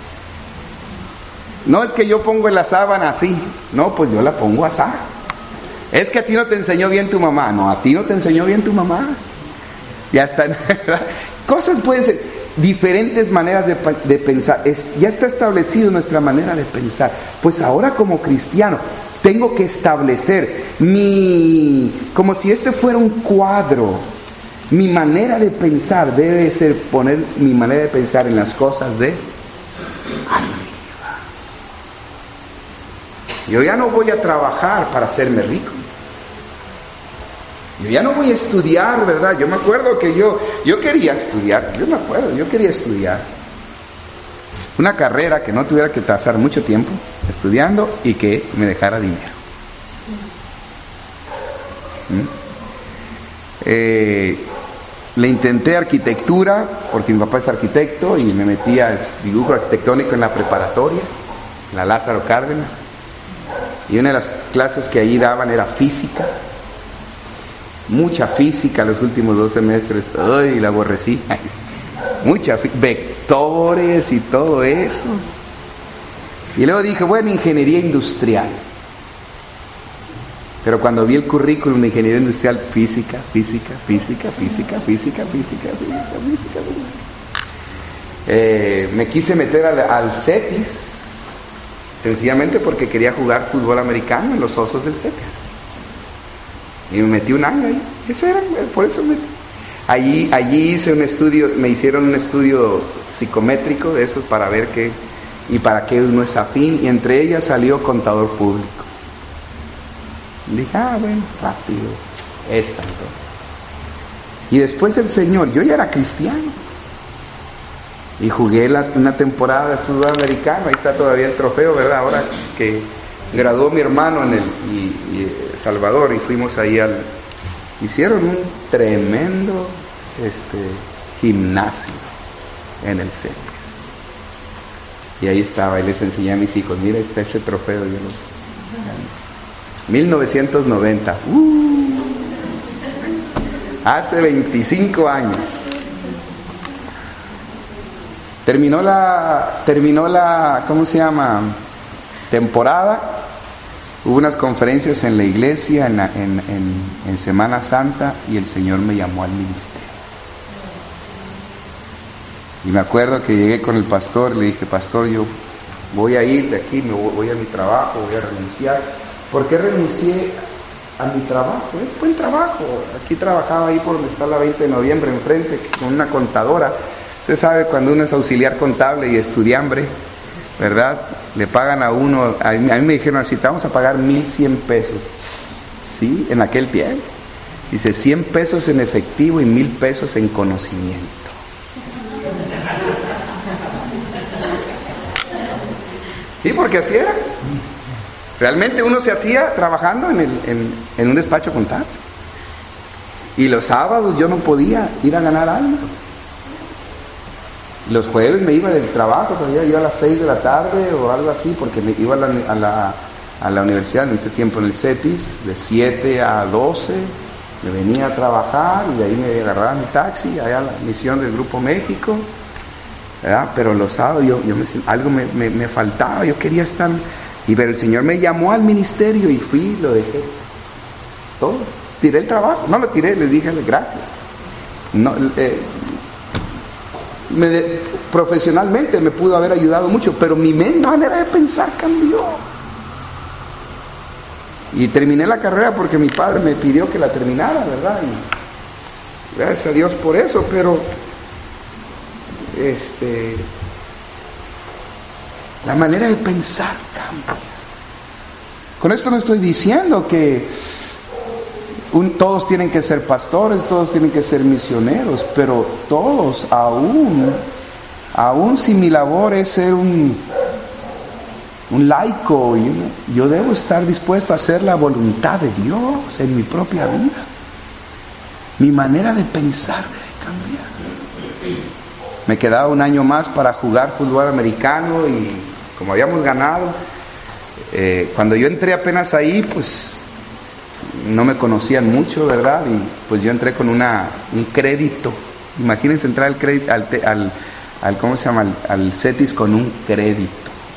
No es que yo pongo la sábana así, no, pues yo la pongo así. Es que a ti no te enseñó bien tu mamá, no, a ti no te enseñó bien tu mamá. Y hasta, ¿verdad? Cosas pueden ser diferentes maneras de pensar. Ya está establecido nuestra manera de pensar. Pues ahora como cristiano tengo que establecer como si este fuera un cuadro. Mi manera de pensar debe ser poner mi manera de pensar en las cosas de arriba. Yo ya no voy a trabajar para hacerme rico. Yo ya no voy a estudiar, ¿verdad? Yo me acuerdo que yo quería estudiar. Yo quería estudiar una carrera que no tuviera que pasar mucho tiempo estudiando y que me dejara dinero. Le intenté arquitectura porque mi papá es arquitecto y me metí a dibujo arquitectónico en la preparatoria, en la Lázaro Cárdenas, y una de las clases que allí daban era física, mucha física los últimos 2 semestres. ¡Ay, la aborrecí! Mucha vectores y todo eso. Y luego dije, bueno, ingeniería industrial. Pero cuando vi el currículum de ingeniería industrial, física. Me quise meter al CETIS, sencillamente porque quería jugar fútbol americano en los Osos del CETIS. Y me metí 1 año ahí. Eso era, por eso me metí. Allí hice un estudio, me hicieron un estudio psicométrico de esos para ver qué y para qué uno es afín, y entre ellas salió contador público. Dije, bueno, rápido, esta entonces. Y después el Señor, yo ya era cristiano, y jugué una temporada de fútbol americano. Ahí está todavía el trofeo, ¿verdad? Ahora que graduó mi hermano en el Salvador, y fuimos ahí hicieron un tremendo gimnasio en el CETIS. Y ahí estaba, y les enseñé a mis hijos, mira, está ese trofeo, yo lo 1990, hace 25 años. Terminó la ¿cómo se llama? Temporada. Hubo unas conferencias en la iglesia en Semana Santa, y el Señor me llamó al ministerio. Y me acuerdo que llegué con el pastor, le dije, pastor, yo voy a ir de aquí, voy a mi trabajo, voy a renunciar. ¿Por qué renuncié a mi trabajo? Buen trabajo. Aquí trabajaba ahí por donde está la 20 de noviembre, enfrente, con una contadora. Usted sabe, cuando uno es auxiliar contable y estudiambre, ¿verdad? Le pagan a uno, a mí me dijeron así, te vamos a pagar 1,100 pesos. Sí, en aquel tiempo. Dice, 100 pesos en efectivo y 1,000 pesos en conocimiento. Sí, porque así era. Realmente uno se hacía trabajando en un despacho contable. Y los sábados yo no podía ir a ganar algo. Los jueves me iba del trabajo, todavía iba a las 6 de la tarde o algo así, porque me iba a la universidad en ese tiempo en el CETIS, de 7 a 12, me venía a trabajar y de ahí me agarraba mi taxi, allá a la misión del Grupo México, ¿verdad? Pero los sábados algo me faltaba, yo quería estar, pero el Señor me llamó al ministerio y fui, lo dejé, todo, tiré el trabajo, no lo tiré, les dije gracias. No, profesionalmente me pudo haber ayudado mucho, pero mi manera de pensar cambió. Y terminé la carrera porque mi padre me pidió que la terminara, ¿verdad? Y gracias a Dios por eso, pero la manera de pensar cambia. Con esto no estoy diciendo que todos tienen que ser pastores, todos tienen que ser misioneros, pero todos aún aún si mi labor es ser un laico, yo debo estar dispuesto a hacer la voluntad de Dios en mi propia vida. Mi manera de pensar debe cambiar. Me quedaba un año más para jugar fútbol americano y como habíamos ganado, cuando yo entré apenas ahí, pues no me conocían mucho, ¿verdad? Y pues yo entré con un crédito. Imagínense entrar al crédito, ¿cómo se llama? Al CETIS con un crédito.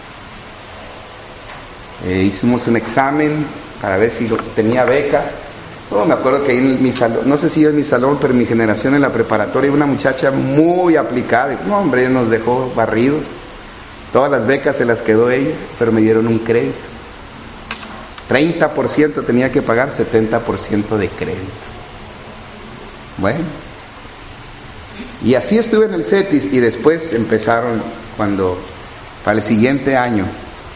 Hicimos un examen para ver si tenía beca. Me acuerdo que en mi salón, no sé si en mi salón, pero en mi generación en la preparatoria, una muchacha muy aplicada. No, hombre, nos dejó barridos. Todas las becas se las quedó ella, pero me dieron un crédito. 30% tenía que pagar, 70% de crédito. Bueno, y así estuve en el CETIS y después empezaron para el siguiente año,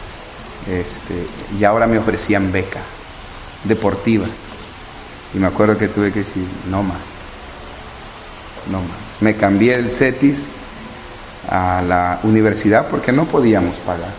y ahora me ofrecían beca deportiva. Y me acuerdo que tuve que decir, no más. Me cambié del CETIS a la universidad porque no podíamos pagar.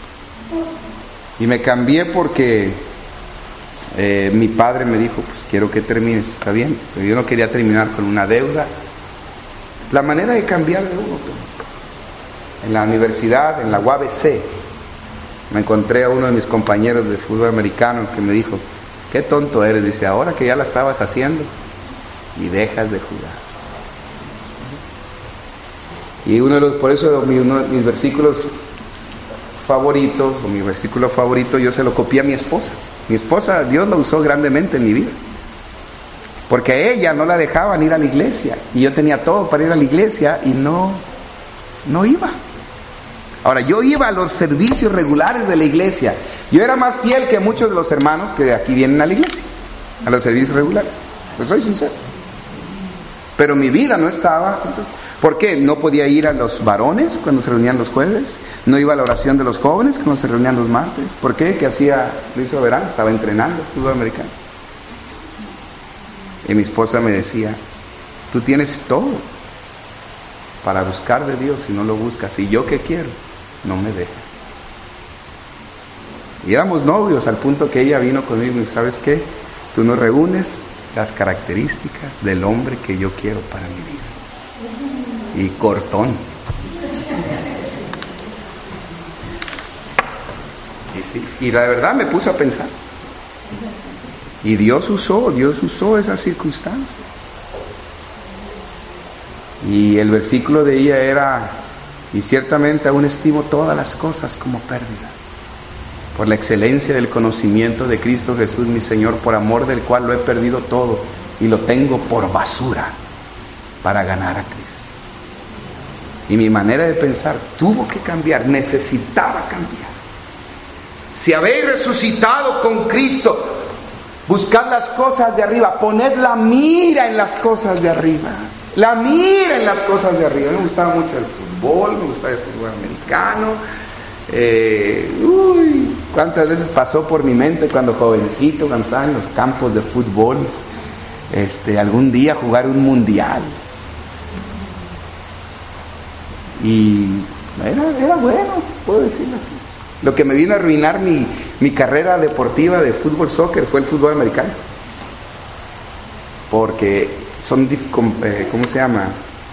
Y me cambié porque mi padre me dijo, pues quiero que termines, está bien, pero yo no quería terminar con una deuda. La manera de cambiar de uno, pues. En la universidad, en la UABC, me encontré a uno de mis compañeros de fútbol americano que me dijo, qué tonto eres, dice, ahora que ya la estabas haciendo y dejas de jugar. Y por eso uno de mis versículos favoritos, o mi versículo favorito, yo se lo copié a mi esposa. Mi esposa, Dios la usó grandemente en mi vida, porque a ella no la dejaban ir a la iglesia, y yo tenía todo para ir a la iglesia y no iba. Ahora, yo iba a los servicios regulares de la iglesia. Yo era más fiel que muchos de los hermanos que de aquí vienen a la iglesia, a los servicios regulares. Pues soy sincero. Pero mi vida no estaba. ¿Por qué? No podía ir a los varones cuando se reunían los jueves. No iba a la oración de los jóvenes cuando se reunían los martes. ¿Por qué? ¿Qué hacía Luis Soberano? Estaba entrenando fútbol americano. Y mi esposa me decía, tú tienes todo para buscar de Dios si no lo buscas. Y yo que quiero, no me deja. Y éramos novios al punto que ella vino conmigo y dijo, ¿sabes qué? Tú no reúnes las características del hombre que yo quiero para mi vida. Y cortón. Y sí, y la verdad me puse a pensar. Y Dios usó esas circunstancias. Y el versículo de ella era, y ciertamente aún estimo todas las cosas como pérdida, por la excelencia del conocimiento de Cristo Jesús mi Señor, por amor del cual lo he perdido todo y lo tengo por basura para ganar a Cristo. Y mi manera de pensar tuvo que cambiar, necesitaba cambiar. Si habéis resucitado con Cristo, buscad las cosas de arriba, poned la mira en las cosas de arriba. La mira en las cosas de arriba. Me gustaba mucho el fútbol, me gustaba el fútbol americano. Cuántas veces pasó por mi mente cuando jovencito, cuando estaba en los campos de fútbol, algún día jugar un mundial. Y era bueno, puedo decirlo así. Lo que me vino a arruinar mi carrera deportiva de fútbol soccer fue el fútbol americano, porque son ¿cómo se llama?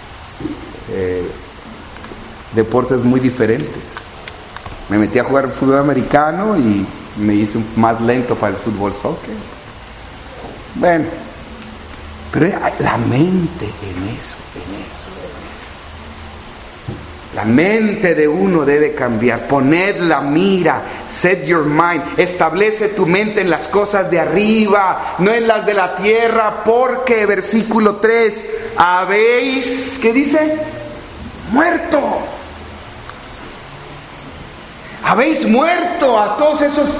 Deportes muy diferentes. Me metí a jugar fútbol americano y me hice más lento para el fútbol soccer. Bueno, pero la mente en eso. La mente de uno debe cambiar. Poned la mira, set your mind, establece tu mente en las cosas de arriba, no en las de la tierra, porque, versículo 3, habéis, ¿qué dice? Muerto. Habéis muerto a todos esos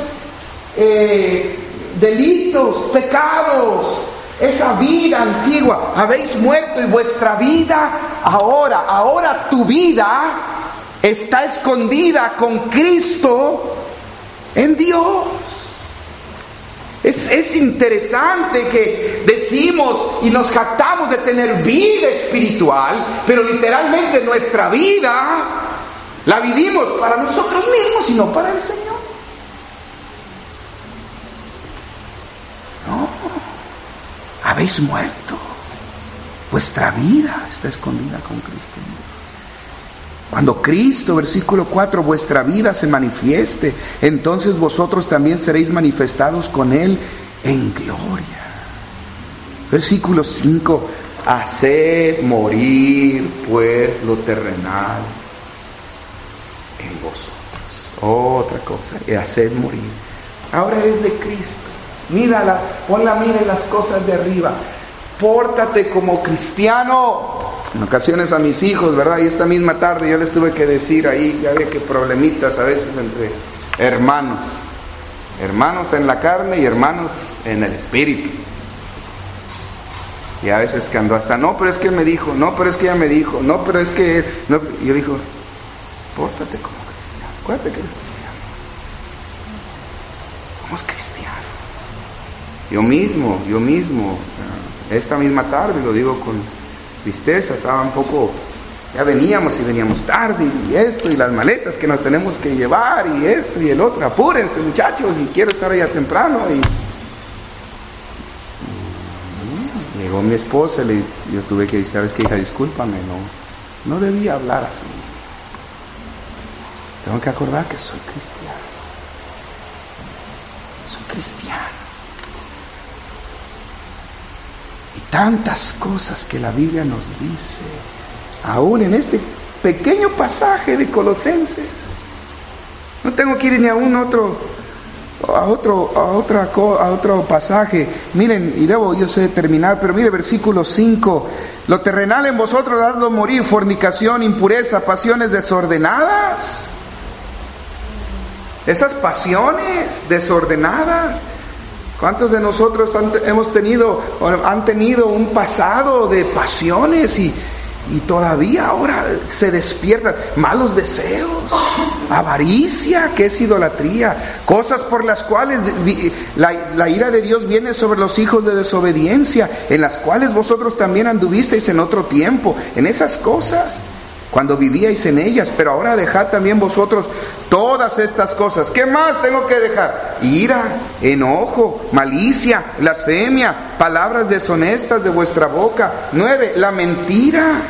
delitos, pecados, esa vida antigua. Habéis muerto y vuestra vida ahora tu vida está escondida con Cristo en Dios. Es interesante que decimos y nos jactamos de tener vida espiritual, pero literalmente nuestra vida la vivimos para nosotros mismos y no para el Señor. No, habéis muerto. Vuestra vida está escondida con Cristo. Cuando Cristo, versículo 4, vuestra vida se manifieste, entonces vosotros también seréis manifestados con Él en gloria. Versículo 5, haced morir pues lo terrenal en vosotros. Otra cosa, haced morir. Ahora eres de Cristo. Mírala, pon la mira en las cosas de arriba. Pórtate como cristiano. En ocasiones a mis hijos, ¿verdad? Y esta misma tarde yo les tuve que decir ahí, ya ve que problemitas a veces entre hermanos. Hermanos en la carne y hermanos en el espíritu. Y a veces que ando hasta, no, pero es que él me dijo, no, pero es que ella me dijo, no, pero es que... No. Y yo digo, pórtate como cristiano. Acuérdate que eres cristiano. Somos cristianos. Yo mismo, esta misma tarde, lo digo con tristeza, estaba un poco, ya veníamos tarde y esto y las maletas que nos tenemos que llevar y esto y el otro, apúrense muchachos y quiero estar allá temprano y llegó mi esposa y yo tuve que decir, ¿sabes qué, hija? Discúlpame, no debía hablar así, tengo que acordar que soy cristiano. Tantas cosas que la Biblia nos dice, aún en este pequeño pasaje de Colosenses. No tengo que ir ni a otro pasaje. Miren, y debo yo sé terminar, pero mire versículo 5. Lo terrenal en vosotros dadlo morir, fornicación, impureza, pasiones desordenadas. Esas pasiones desordenadas. ¿Cuántos de nosotros han tenido un pasado de pasiones y todavía ahora se despiertan? Malos deseos, avaricia, que es idolatría, cosas por las cuales la ira de Dios viene sobre los hijos de desobediencia, en las cuales vosotros también anduvisteis en otro tiempo, en esas cosas, cuando vivíais en ellas, pero ahora dejad también vosotros todas estas cosas. ¿Qué más tengo que dejar? Ira, enojo, malicia, blasfemia, palabras deshonestas de vuestra boca. 9, la mentira.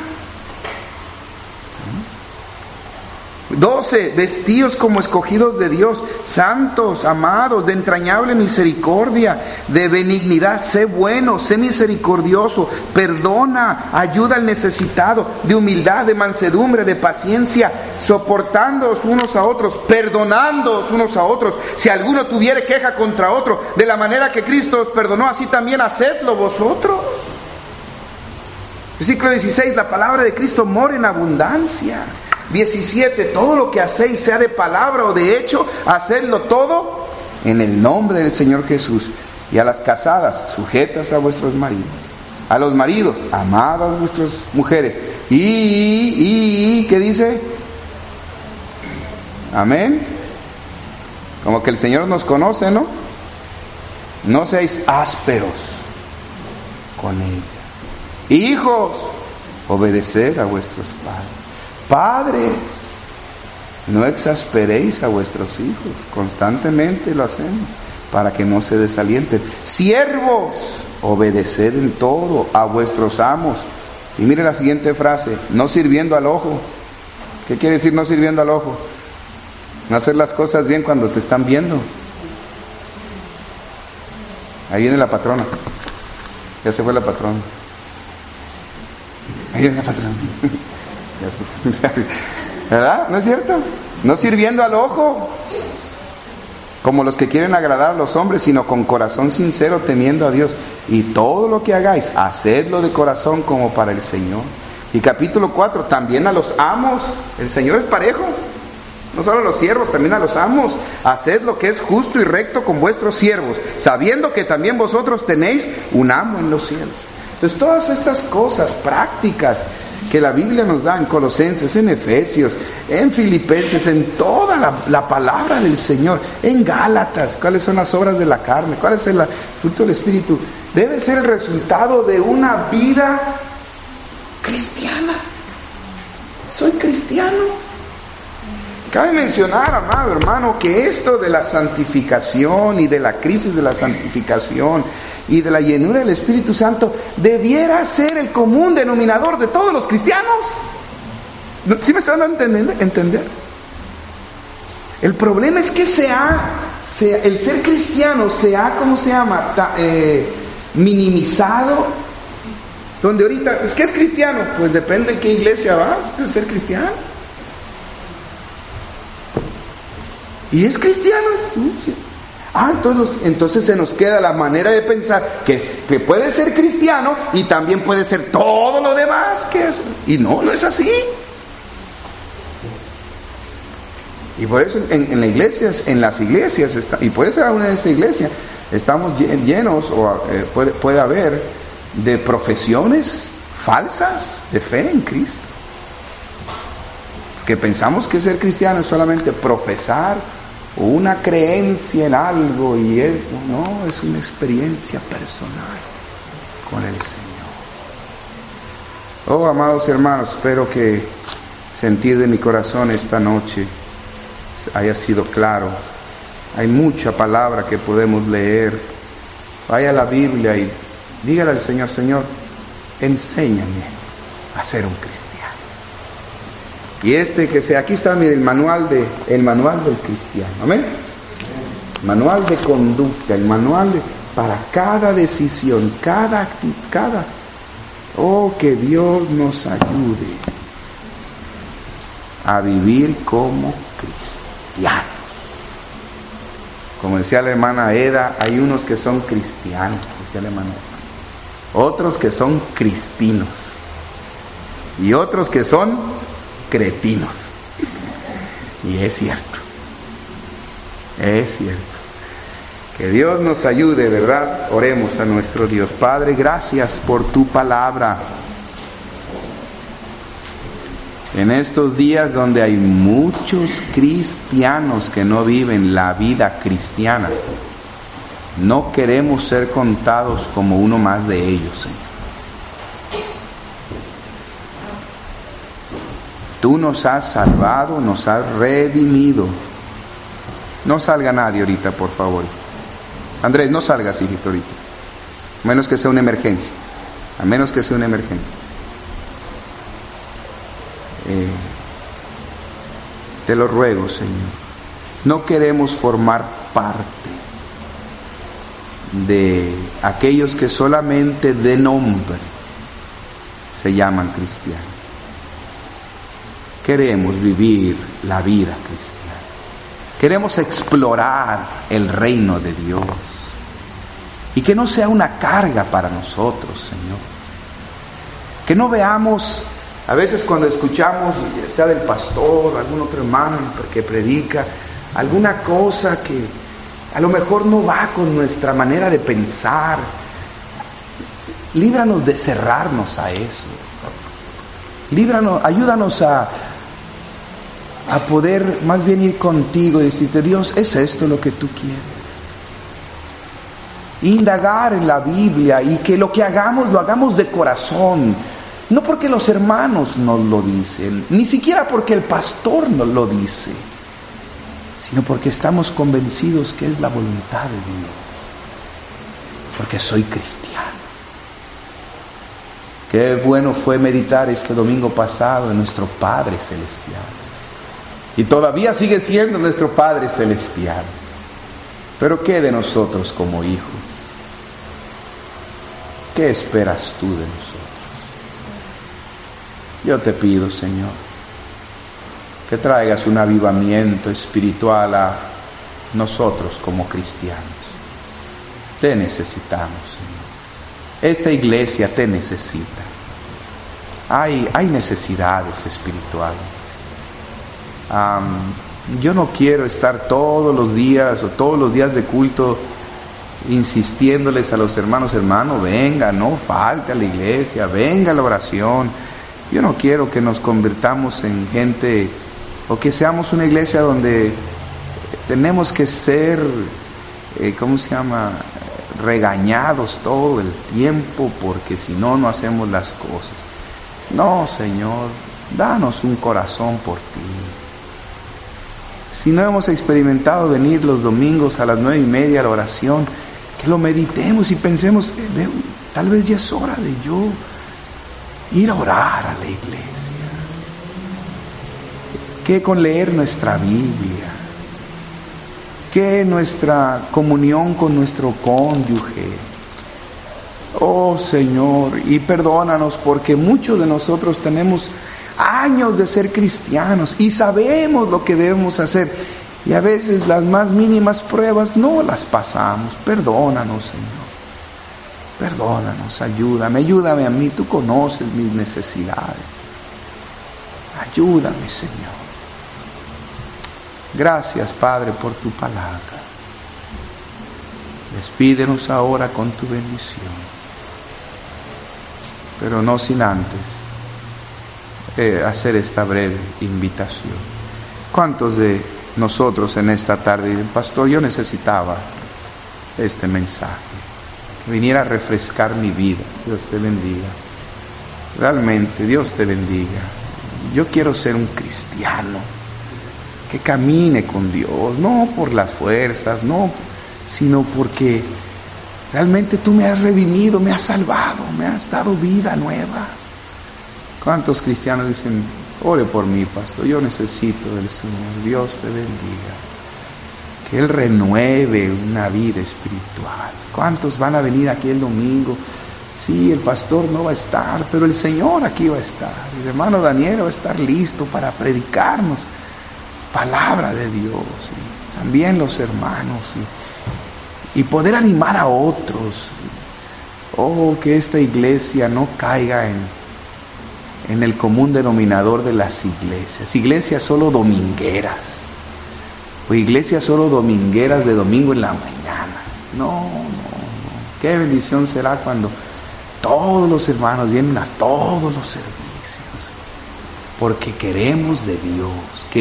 12, vestíos como escogidos de Dios, santos, amados, de entrañable misericordia, de benignidad. Sé bueno, sé misericordioso, perdona, ayuda al necesitado, de humildad, de mansedumbre, de paciencia, soportándoos unos a otros, perdonándoos unos a otros. Si alguno tuviere queja contra otro, de la manera que Cristo os perdonó, así también hacedlo vosotros. Versículo 16, la palabra de Cristo mora en abundancia. 17, todo lo que hacéis, sea de palabra o de hecho, hacedlo todo en el nombre del Señor Jesús. Y a las casadas, sujetas a vuestros maridos. A los maridos, amadas a vuestras mujeres. ¿Qué dice? Amén. Como que el Señor nos conoce, ¿no? No seáis ásperos con ella. Hijos, obedeced a vuestros padres. Padres, no exasperéis a vuestros hijos, constantemente lo hacemos, para que no se desalienten. Siervos, obedeced en todo a vuestros amos. Y mire la siguiente frase, no sirviendo al ojo. ¿Qué quiere decir no sirviendo al ojo? No hacer las cosas bien cuando te están viendo. Ahí viene la patrona. Ya se fue la patrona. Ahí viene la patrona. ¿Verdad? ¿No es cierto? No sirviendo al ojo como los que quieren agradar a los hombres, sino con corazón sincero, temiendo a Dios. Y todo lo que hagáis, hacedlo de corazón como para el Señor. Y capítulo 4, también a los amos. El Señor es parejo, no solo a los siervos, también a los amos. Haced lo que es justo y recto con vuestros siervos, sabiendo que también vosotros tenéis un amo en los cielos. Entonces todas estas cosas prácticas que la Biblia nos da en Colosenses, en Efesios, en Filipenses, en toda la palabra del Señor, en Gálatas, cuáles son las obras de la carne, cuál es el fruto del Espíritu, debe ser el resultado de una vida cristiana. Soy cristiano. Cabe mencionar, amado hermano, que esto de la santificación y de la crisis de la santificación y de la llenura del Espíritu Santo debiera ser el común denominador de todos los cristianos. ¿Sí me están dando a entender? El problema es que el ser cristiano se ha, ¿cómo se llama? Minimizado. Donde ahorita, pues, ¿qué es cristiano? Pues depende de qué iglesia vas, pues ser cristiano. ¿Y es cristiano? Sí. Entonces se nos queda la manera de pensar que puede ser cristiano y también puede ser todo lo demás que es. Y no es así. Y por eso en las iglesias, y puede ser alguna de estas iglesias, estamos llenos, o puede haber, de profesiones falsas de fe en Cristo. Que pensamos que ser cristiano es solamente profesar una creencia en algo, y es una experiencia personal con el Señor. Oh, amados hermanos, espero que sentir de mi corazón esta noche haya sido claro. Hay mucha palabra que podemos leer. Vaya a la Biblia y dígale al Señor: Señor, enséñame a ser un cristiano. Y aquí está, mire, el manual del cristiano. Amén. Manual de conducta, el manual para cada decisión, cada actitud, oh, que Dios nos ayude a vivir como cristianos. Como decía la hermana Eda, hay unos que son cristianos, decía la hermana Eda, otros que son cristinos y otros que son cretinos. Y es cierto. Que Dios nos ayude, ¿verdad? Oremos a nuestro Dios. Padre, gracias por tu palabra. En estos días donde hay muchos cristianos que no viven la vida cristiana, no queremos ser contados como uno más de ellos, Señor. Tú nos has salvado, nos has redimido. No salga nadie ahorita, por favor. Andrés, no salgas, hijito, ahorita. A menos que sea una emergencia. Te lo ruego, Señor. No queremos formar parte de aquellos que solamente de nombre se llaman cristianos. Queremos vivir la vida cristiana. Queremos explorar el reino de Dios. Y que no sea una carga para nosotros, Señor. Que no veamos, a veces cuando escuchamos, sea del pastor o algún otro hermano que predica, alguna cosa que a lo mejor no va con nuestra manera de pensar. Líbranos de cerrarnos a eso. Ayúdanos a poder más bien ir contigo y decirte: Dios, ¿es esto lo que tú quieres? Indagar en la Biblia, y que lo que hagamos, lo hagamos de corazón, no porque los hermanos nos lo dicen, ni siquiera porque el pastor nos lo dice, sino porque estamos convencidos que es la voluntad de Dios, porque soy cristiano. Qué bueno fue meditar este domingo pasado en nuestro Padre Celestial. Y todavía sigue siendo nuestro Padre Celestial. Pero ¿qué de nosotros como hijos? ¿Qué esperas tú de nosotros? Yo te pido, Señor, que traigas un avivamiento espiritual a nosotros como cristianos. Te necesitamos, Señor. Esta iglesia te necesita. Hay necesidades espirituales. Yo no quiero estar todos los días de culto insistiéndoles a los hermanos: venga, no falte a la iglesia, venga a la oración. Yo no quiero que nos convirtamos en gente, o que seamos una iglesia donde tenemos que ser, regañados todo el tiempo, porque si no, no hacemos las cosas. No, Señor, danos un corazón por ti. Si no hemos experimentado venir los domingos a las 9:30 a la oración, que lo meditemos y pensemos, tal vez ya es hora de yo ir a orar a la iglesia. Que con leer nuestra Biblia, que nuestra comunión con nuestro cónyuge. Oh Señor, y perdónanos, porque muchos de nosotros tenemos años de ser cristianos y sabemos lo que debemos hacer, y a veces las más mínimas pruebas no las pasamos. Perdónanos, Señor. Perdónanos, ayúdame a mí. Tú conoces mis necesidades. Ayúdame, Señor. Gracias, Padre, por tu palabra. Despídenos ahora con tu bendición, pero no sin antes hacer esta breve invitación. ¿Cuántos de nosotros en esta tarde dicen: pastor, yo necesitaba este mensaje, que viniera a refrescar mi vida? Dios te bendiga. Realmente, Dios te bendiga. Yo quiero ser un cristiano que camine con Dios, no por las fuerzas, no, sino porque realmente tú me has redimido, me has salvado, me has dado vida nueva. ¿Cuántos cristianos dicen: ore por mí, pastor, yo necesito del Señor? Dios te bendiga. Que Él renueve una vida espiritual. ¿Cuántos van a venir aquí el domingo? Sí, el pastor no va a estar, pero el Señor aquí va a estar. El hermano Daniel va a estar listo para predicarnos palabra de Dios, y también los hermanos, y poder animar a otros. Oh, que esta iglesia no caiga en el común denominador de las iglesias solo domingueras, o iglesias solo domingueras de domingo en la mañana. No. Qué bendición será cuando todos los hermanos vienen a todos los servicios, porque queremos de Dios.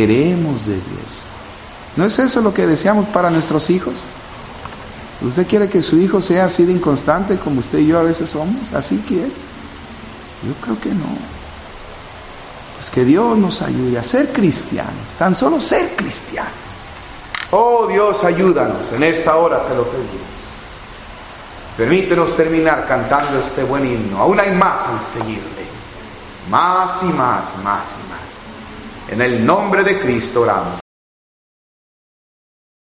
¿No es eso lo que deseamos para nuestros hijos? ¿Usted quiere que su hijo sea así de inconstante como usted y yo a veces somos? ¿Así quiere? Yo creo que no. Pues que Dios nos ayude a ser cristianos, tan solo ser cristianos. Oh Dios, ayúdanos, en esta hora te lo pedimos. Permítenos terminar cantando este buen himno. Aún hay más en seguirle. Más y más. En el nombre de Cristo oramos.